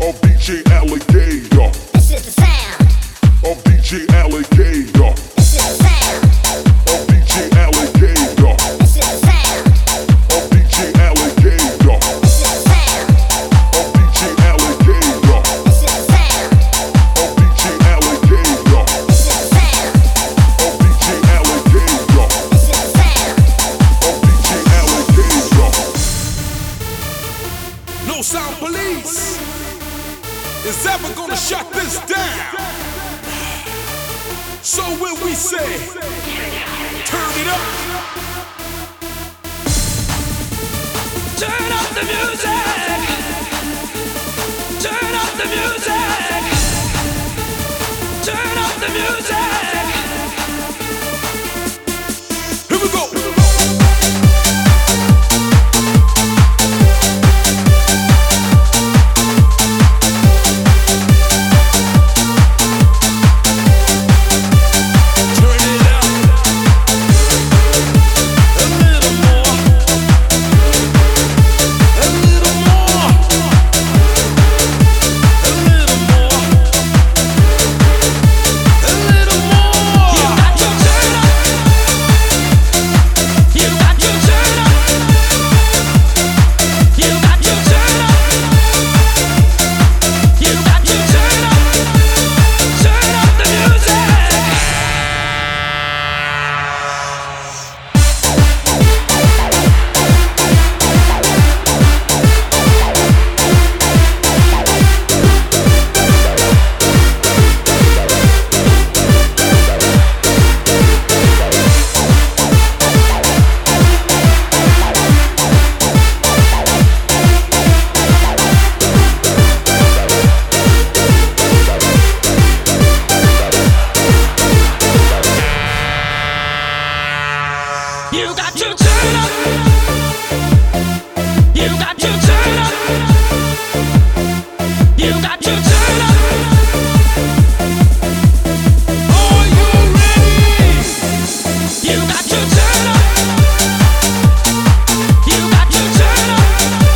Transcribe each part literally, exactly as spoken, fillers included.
of D J Alligator. This is the sound of D J Alligator. This is the sound of D J Alligator. This is the sound of D J Alligator. This is the sound of D J Alligator. This is the sound of D J Alligator. This is the sound of D J Alligator. This is the sound of D J Alligator. No Sound Police is ever gonna shut this down. So when we say, turn it up, turn up the music, turn up the music, turn up the music. Here we go. You got to turn up. You got to turn up. You got to turn up. Are you ready? You got to turn up. You got to turn up.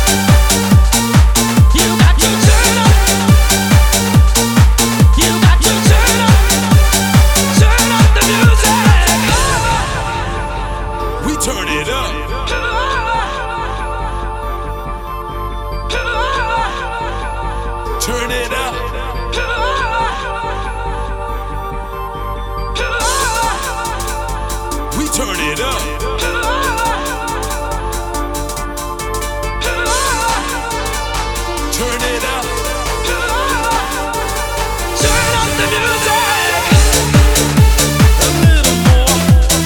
You got to turn up. You got to turn up. Turn up the music. We turn it up. Turn it up. We turn it up. Turn it up. Turn up the music. A little more.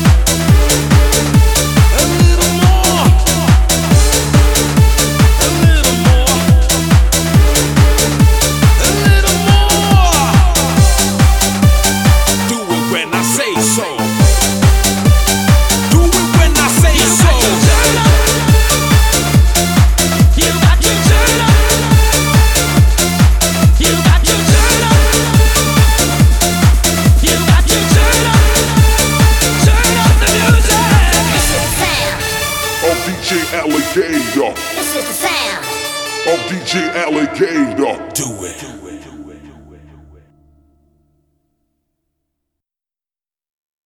A little more. A little more. A little more. Do it when I say so. Do it when I say so. You got to turn up. You got to turn up. You got to turn up. Turn up the music. This is the sound of D J Alligator. This is the sound of D J Alligator. Do it.